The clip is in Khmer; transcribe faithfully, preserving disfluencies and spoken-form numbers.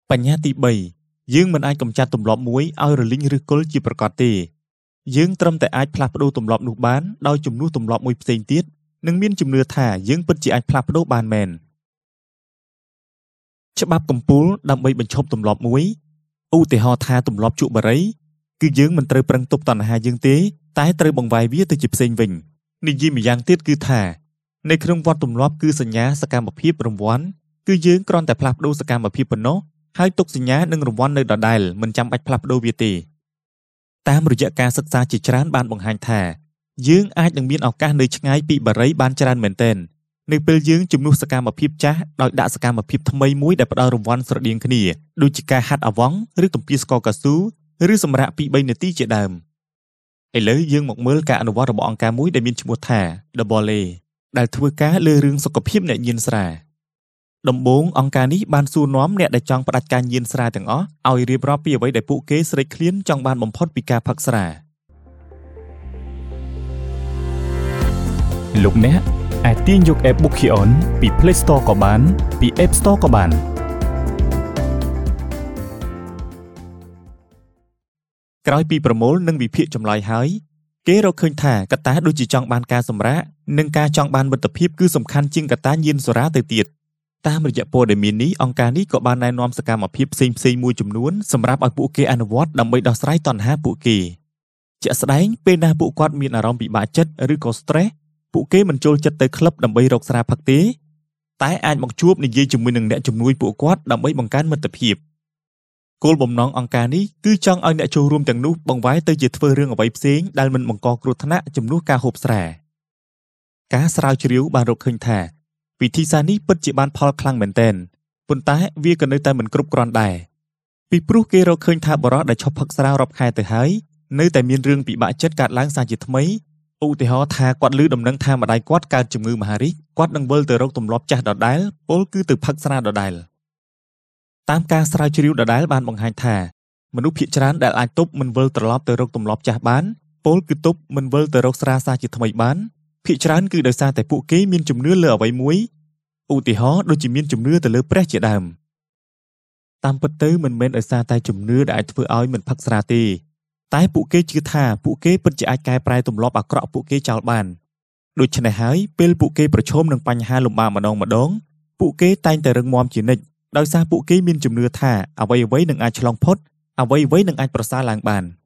បញ្ហាទីបីយើងមិនអាចកម្ចាត់ទម្លាប់មួយឲ្យរលីងឬគល់ជាប្រកបទេយើងត្រឹមតែអាចផ្លាស់ប្ដូរទម្លាប់នោះបានដោយជំនួសទម្លាប់មួយផ្សេងទៀតនិងមានជំនឿថាយើងពិតជាអាចផ្លាស់ប្ដូរបានមែនច្បាប់កម្ពូលដើម្បីបញ្ឈប់ទម្លាប់មួយឧទាហរណ៍ថាទម្លាប់ជក់បារីគឺយើងមិនត្រូវប្រឹងទប់តណ្ហាយើងទេតែត្រូវបង្វែរវាទៅជាផ្សេងវិញនិយាយម្យ៉ាងទៀតគឺថានៅក្នុងវត្តទម្លាប់គឺសញ្ញាសកម្មភាពរង្វាន់គឺយើងគ្រាន់តែផ្លាស់ប្ដូរសកម្មភាពប៉ុណ្ណោះហើយទុកសញ្ញានិងរង្វាន់នៅដដែលមិនចាំបាច់ផ្លាស់ប្ដូរវាទេតាមរយៈការសិក្សាជាច្រើនបានបង្ហាញថាយើងអាចនឹងមានឱកាសនៅឆ្ងាយពីបារីបានច្រើនមែនទែននៅពេលយើងជំនួសសកម្មភាពចាស់ដោយដាក់សកម្មភាពថ្មីមួយដែលផ្ដល់រង្វាន់ស្រដៀងគ្នាដូចជាការហាត់អវ៉ង់ឬទំពាស្កកស៊ូឬសម្រាកពីរបីនាទីជាដើមឥឡូវយើងមកមើលការអនុវត្តរបស់អង្គការមួយដែលមានឈ្មោះថា The Bole ដែលធ្វើការលើរឿងសុខភាពអ្នកញៀនស្រាដំបូងអង្គការនេះបានសួរនាំអ្នកដែលចង់ផ្ដាច់ការញៀនស្រាទាំងអស់ឲ្យរៀបរាប់ពីអ្វីដែលពួកគេស្រេកឃ្លានចង់បានបំផុតពីការផឹកស្រាលោកអ្នកអាចទាញយក app Bookion ពី Play Store ក៏បានពី App Store ក៏បានក្រោយពីប្រមូលនិងវិភាគចម្លើយហើយគេរកឃើញថាកត្តាដូចជាចង់បានការសម្រាកនិងការចង់បានមិត្តភាពគឺសំខាន់ជាងកត្តាញៀនសុរាទៅទៀតតាមរយៈព័ត៌មាននេះអង្គការនេះក៏បានណែនាំសកម្មភាពផ្សេងផ្សេងមួយចំនួនសម្រាប់ឲ្យពួកគេអនុវត្តដើម្បីដោះស្រាយតណ្ហាពួកគេជាក់ស្ដែងពេលណាពួកគាត់មានអារម្មណ៍ពិបាកចិត្តឬក៏ stress ពួកគេមិនចូលចិត្តទៅក្លឹបដើម្បីរកស្រាផឹកទេតែអាចមកជួបនិយាយជាមួយនឹងអ្នកជំនួយពួកគាត់ដើម្បីបង្កើនមិត្តភាពគោលបំណងអង្គការនេះគឺចង់ឲ្យអ្នកចូលរួមទាំងនោះបង្វែរទៅជាធ្វើរឿងអ្វីផ្សេងដែលមិនបង្កគ្រោះថ្នាក់ជំនួសការហូបស្រាការស្រាវជ្រាវបានរកឃើញថាវិធីសាស្ត្រនេះពិតជាបានផលខ្លាំងមែនទែនប៉ុន្តែវាក៏នៅតែមិនគ្រប់គ្រាន់ដែរពីព្រោះគេរកឃើញថាបរិសុទ្ធដែលឈប់ផឹកស្រារាប់ខែទៅហើយនៅតែមានរឿងពិបាកចិត្តកើតឡើងសារជាថ្មីឧទាហរណ៍ថាគាត់ឮដំណឹងថាម្ដាយគាត់កើតជំងឺមហារីកគាត់នឹងវិលទៅរកទម្លាប់ចាស់ដដែលពលគឺទៅផឹកស្រាដដែលតាមការស្រាវជ្រាវដដែលបានបង្ហាញថាមនុស្សភាគច្រើនដែលអាចទប់មិនវិលត្រឡប់ទៅរកទម្លាប់ចាស់បានពលគឺទប់មិនវិលទៅរកស្រាសារជាថ្មីបានភាគច្រើនគឺដោយសារតែពួកគេមានជំនឿលើអ្វីមួយឧទាហរណ៍ដូចជាមានជំនឿទៅលើព្រះជាដើមតាមពិតទៅមិនមែនដោយសារតែជំនឿដែលអាចធ្វើឲ្យមិនផឹកស្រាទេតែពួកគេជឿថាពួកគេពិតជាអាចកែប្រែទម្លាប់អាក្រក់ពួកគេចោលបានដូច្នេះហើយពេលពួកគេប្រឈមនឹងបញ្ហាលំបាកម្ដងម្ដងពួកគេតែងតែរឹងមាំជានិច្ចដោយសារពួកគេមានជំនឿថាអ្វីអ្វីនឹងអាចឆ្លងផុតអ្វីអ្វីនឹងអាចប្រសើរឡើងបាន